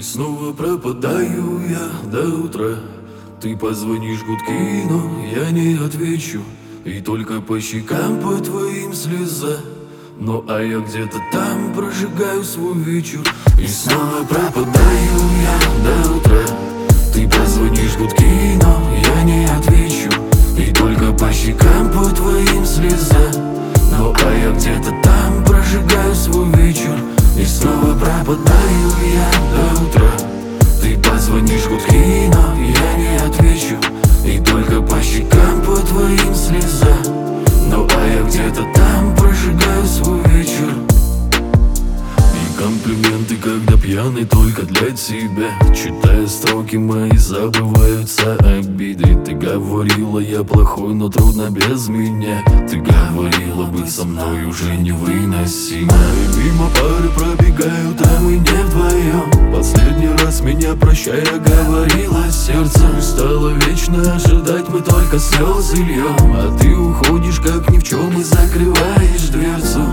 снова пропадаю я до утра. Ты позвонишь гудки, но я не отвечу. И только по щекам по твоим слеза. Ну а я где-то там прожигаю свой вечер. И снова пропадаю я до утра. Ты позвонишь гудки, но я не отвечу. И только по щекам по твоим слеза. Ну а я где-то там прожигаю свой вечер. И снова пропадаю я до утра. Ты позвонишь гудки, но я не отвечу. И только по щекам по твоим слеза. Ну а я где-то там прожигаю свой вечер. И комплименты, когда пьяный, только для тебя. Читая строки мои, забываются обиды. Ты говорила, я плохой, но трудно без меня. Ты говорила, быть со мной уже невыносимо. И мимо пары пробегают, а мы не вдвоем. Последний раз меня прощая, говорила сердце. Стало вечно ожидать, мы только слезы льем. А ты уходишь, как ни в чем, и закрываешь дверцу.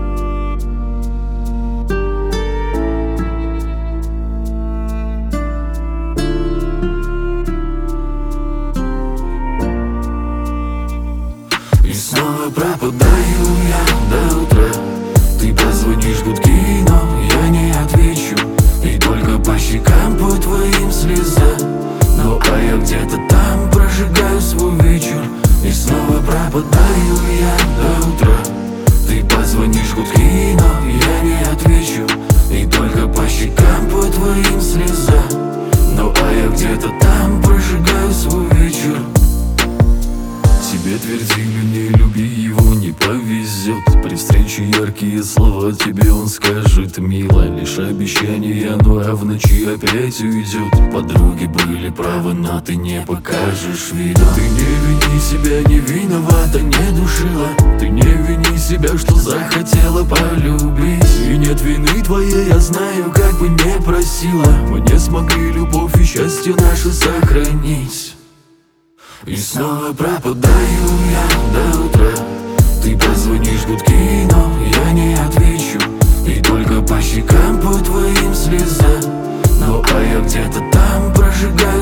И снова пропадаю я до утра. Ты позвонишь гудки, но я не отвечу. И только по щекам по твоим слеза. Ну а я где-то там прожигаю свой вечер. И снова пропадаю я до утра. Ты позвонишь гудки, но я не отвечу. И только по щекам по твоим слеза. Ну а я где-то там прожигаю свой вечер. Тебе твердили, не люби его, не повезет. При встрече яркие слова тебе он скажет мило. Лишь обещания, ну а в ночи опять уйдет. Подруги были правы, но ты не покажешь вида. Ты не вини себя, не виновата, не душила. Ты не вини себя, что захотела полюбить. И нет вины твоей, я знаю, как бы не просила. Мы не смогли любовь и счастье наше сохранить. И снова пропадаю я до утра. Ты позвонишь гудки, но я не отвечу. И только по щекам по твоим слеза. Ну а я где-то там прожигаю